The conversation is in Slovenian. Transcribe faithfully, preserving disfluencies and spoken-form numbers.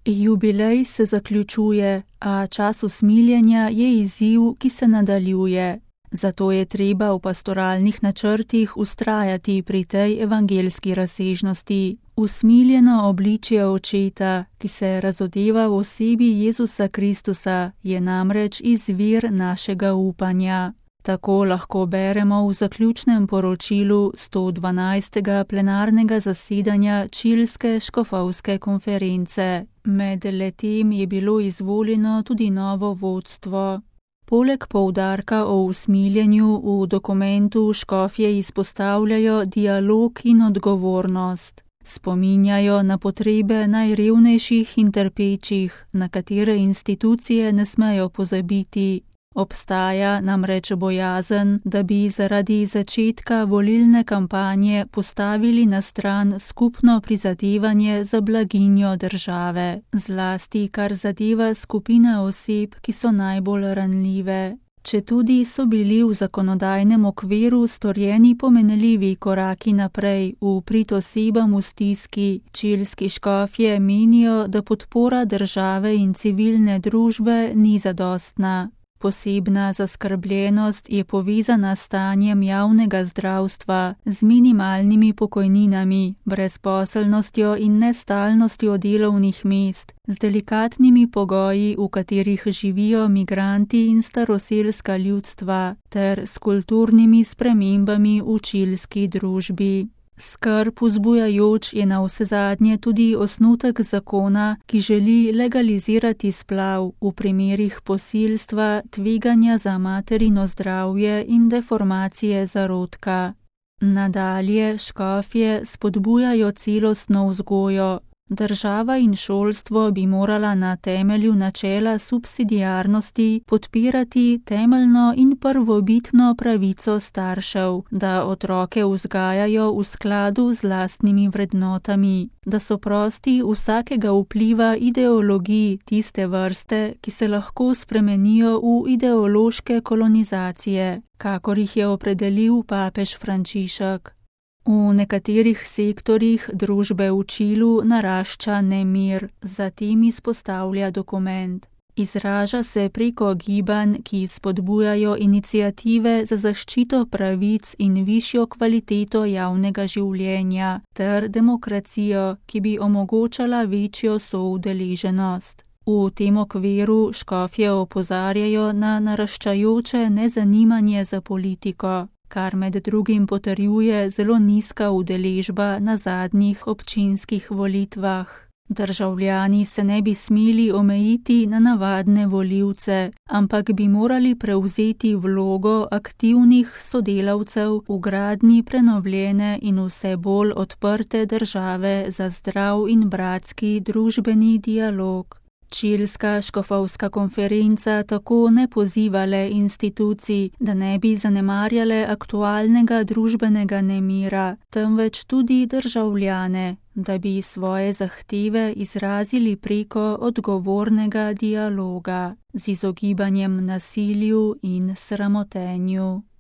Jubilej se zaključuje, a čas usmiljenja je izziv, ki se nadaljuje. Zato je treba v pastoralnih načrtih vztrajati pri tej evangeljski razsežnosti. Usmiljeno obličje očeta, ki se razodeva v osebi Jezusa Kristusa, je namreč izvir našega upanja. Tako lahko beremo v zaključnem poročilu sto dvanajstega plenarnega zasedanja Čilske škofovske konference. Med letem je bilo izvoljeno tudi novo vodstvo. Poleg poudarka o usmiljenju v dokumentu škofje izpostavljajo dialog in odgovornost. Spominjajo na potrebe najrevnejših in trpečih, na katere institucije ne smejo pozabiti. Obstaja namreč bojazen, da bi zaradi začetka volilne kampanje postavili na stran skupno prizadevanje za blaginjo države, zlasti kar zadeva skupine oseb, ki so najbolj ranljive. Četudi so bili v zakonodajnem okviru storjeni pomenljivi koraki naprej v prid osebam v stiski, čilski škofje menijo, da podpora države in civilne družbe ni zadostna. Posebna zaskrbljenost je povezana s stanjem javnega zdravstva, z minimalnimi pokojninami, brezposelnostjo in nestalnostjo delovnih mest, z delikatnimi pogoji, v katerih živijo migranti in staroselska ljudstva, ter s kulturnimi spremembami v čilski družbi. Skrb vzbujajoč je navsezadnje tudi osnutek zakona, ki želi legalizirati splav v primerih posilstva, tveganja za materino zdravje in deformacije zarodka. Nadalje škofje spodbujajo celostno vzgojo. Država in šolstvo bi morala na temelju načela subsidiarnosti podpirati temeljno in prvobitno pravico staršev, da otroke vzgajajo v skladu z lastnimi vrednotami, da so prosti vsakega vpliva ideologij tiste vrste, ki se lahko spremenijo v ideološke kolonizacije, kakor jih je opredelil papež Frančišek. V nekaterih sektorjih družbe v Čilu narašča nemir, zatem izpostavlja dokument. Izraža se preko gibanj, ki spodbujajo iniciative za zaščito pravic in višjo kvaliteto javnega življenja, ter demokracijo, ki bi omogočala večjo soudeleženost. V tem okviru škofje opozarjajo na naraščajoče nezanimanje za politiko, kar med drugim potrjuje zelo nizka udeležba na zadnjih občinskih volitvah. Državljani se ne bi smeli omejiti na navadne volivce, ampak bi morali prevzeti vlogo aktivnih sodelavcev v gradnji prenovljene in vse bolj odprte države za zdrav in bratski družbeni dialog. Čilska škofovska konferenca tako ne poziva le institucij, da ne bi zanemarjale aktualnega družbenega nemira, temveč tudi državljane, da bi svoje zahteve izrazili preko odgovornega dialoga z izogibanjem nasilju in sramotenju.